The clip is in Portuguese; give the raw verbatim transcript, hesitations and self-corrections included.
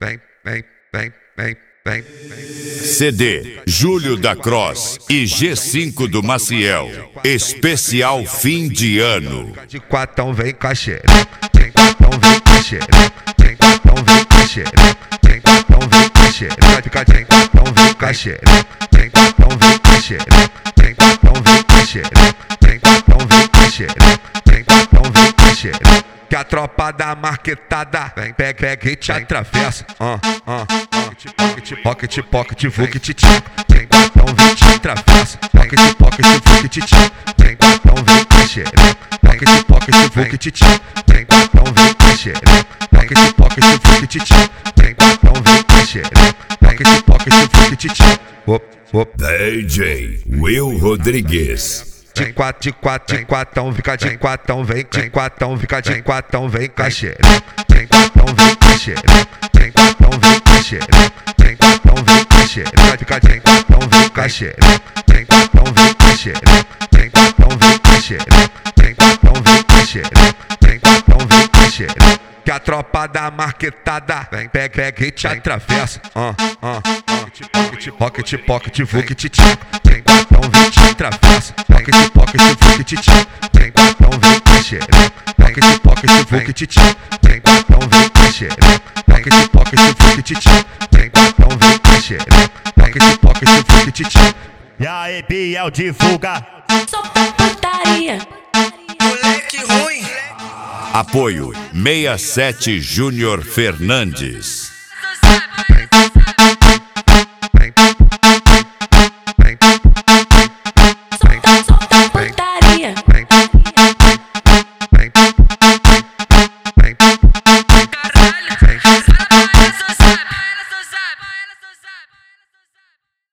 vem, vem, vem, vem, vem. C D Júlio da Cross e G cinco do Maciel. Especial fim de ano. De quatão vem com a xereca, tem quatão vem com a xereca, tem quatão vem com a xereca, tem quatão vem com a xereca, tem quatão vem com a xereca, tem quatão vem com a xereca, tem quatão vem com a xereca, tem quatão vem com a xereca, tem quatão vem com a xereca. Que a tropa da marquetada vem, pega, pega e te atravessa. Ah, ah, pocket, pocket, pocket, vuket, tchac. Tem quatão vem te atravessa. Pocket, pocket, vuket, tchac. Tem quatão vem com a xereca. Pocket, pocket, vuket, tchac. Tem quatão vem com a xereca. Pocket, pocket, vuket, tchac. Tem quatão vem com a xereca. Pocket, pocket, vuket, tchac. Op, op. D J Will Rodrigues. De quatro, de quatro, de quatão, fica de quatão, vem, de quatão, fica de quatão, vem com a xereca. Tem quatão, vem com a xereca. Tem quatão, vem com a xereca. Tem quatão, vem com a xereca. Fica de quatão, vem com a xereca. Tem quatão, vem com a xereca. Tem quatão, vem com a xereca. Tem quatão, vem com a xereca. Tem quatão, vem com a xereca. Que a tropa da marquetada vem, pega, pega e te atravessa. Ah, ah, pocket, pocket, pocket, vuket, tchac. Tem quatão, vem te atravessa. Pocket, pocket, vuket, tchac. Tem quatão, vem com a xereca. Pocket, pocket, vuket, tchac. Tem quatão, vem com a xereca. Pocket, pocket, vuket, tchac. Tem quatão, vem com a xereca. Pocket, pocket, vuket, tchac. E aí, Biel, divulga. Só putaria. Moleque ruim. Apoio sessenta e sete Júnior Fernandes. Só sabe.